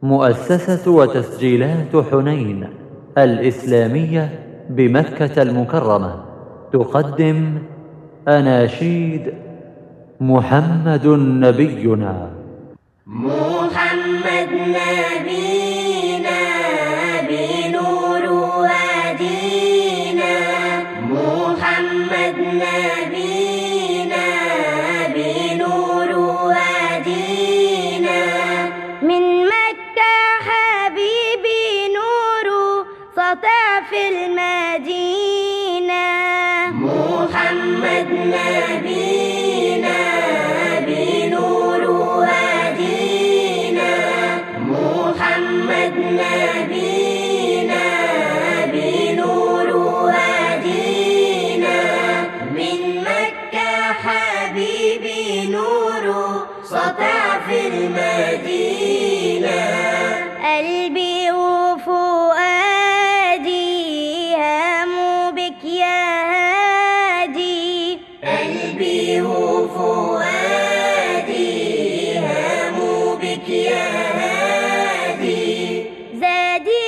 مؤسسة وتسجيلات حنين الإسلامية بمكة المكرمة تقدم أناشيد محمد نبينا. محمد نبينا بنور وادينا، محمد نبينا بنور وادينا، من مكة حبيبي نور سطع في المدينة. محمد نبينا بنور وادينا، محمد نبينا بنور وادينا، من مكة حبيبي نور سطع في المدينة. قلبي وفؤادي هاموا بك يا هادي، قلبي وفؤادي هاموا بك يا هادي، زادي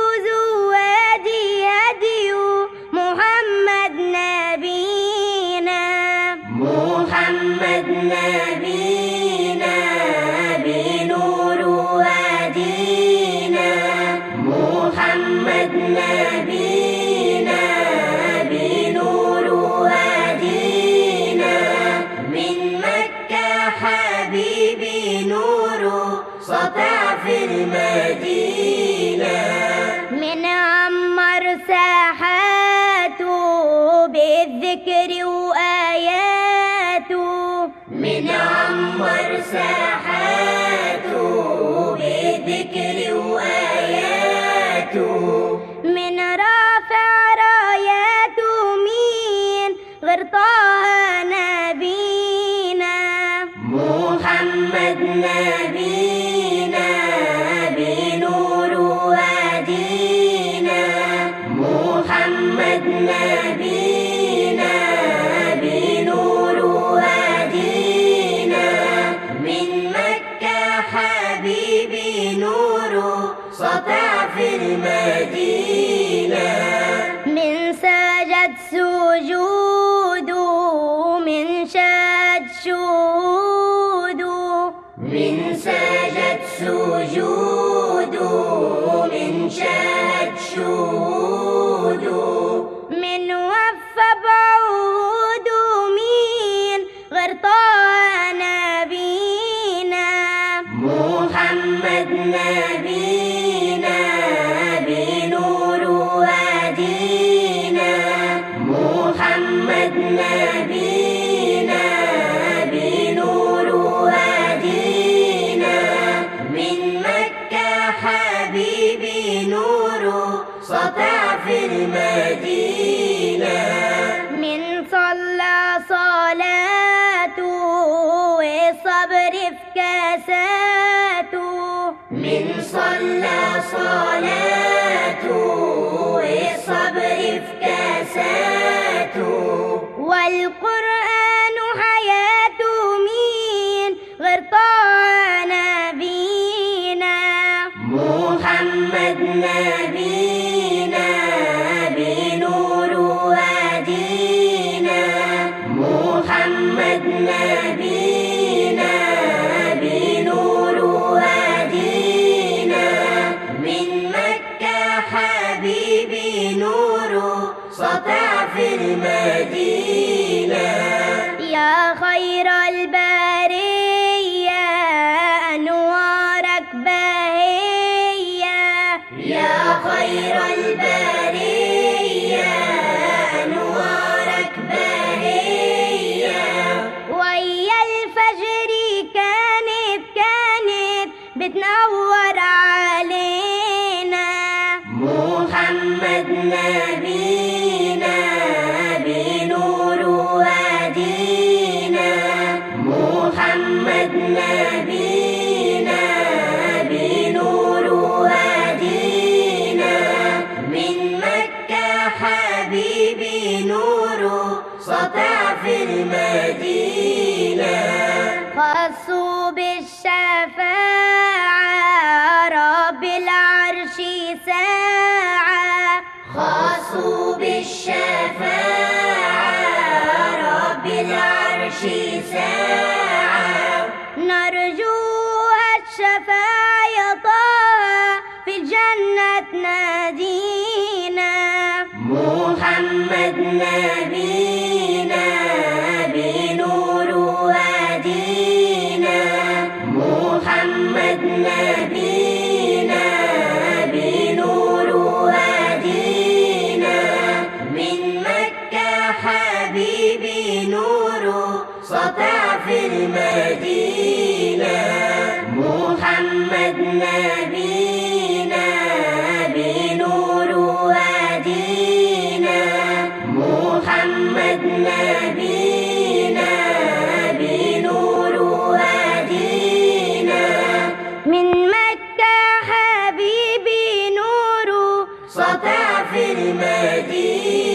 وزوادي هدي محمد نبينا. محمد نبينا بنور وادينا، محمد نبينا بنور وادينا، من مكة حبيبي نور سطع في المدينة. من عمر ساحاته بالذكر وآياته، من عمر ساحاته بالذكر وآياته، من رافع راياته مين غير طه نبينا. محمد نبينا بنور وادينا، محمد نبينا بنور وادينا، من مكة حبيبي نور سطع في المدينة. من سجد سجوده من شهد شهوده، من سجد سجوده من شهد شهوده، من وفى بعوده مين غير طه نبينا. محمد نبينا بنور وادينا، محمد نبينا بنور وادينا، من مكة حبيبي نور سطع في المدينة. من صلى صلاته والصبر في كاساته، من صلى صلاته والصبر في كاساته، والقرآن حياته مين غير طه نبينا. محمد نبينا بنور وادينا، محمد نبينا بنور وادينا، من مكة حبيبي نور سطع في المدينة. يا خير البرية أنوارك باهية، يا خير البرية أنوارك باهية، ويا الفجر كانت بتنور علينا. محمد نبينا بنور وادينا، محمد نبينا بنور وادينا، من مكة حبيبي نور سطع في المدينة. خصوا بالشفاعة والشفاعة يا طه في الجنة نادينا. محمد نبينا بنور هدينا، محمد نبينا بنور هدينا. من مكة حبيبي نور سطع في المدينة. محمد نبينا بنور هدينا، محمد نبينا بنور هدينا. من مكة حبيبي نور سطع في المدينة.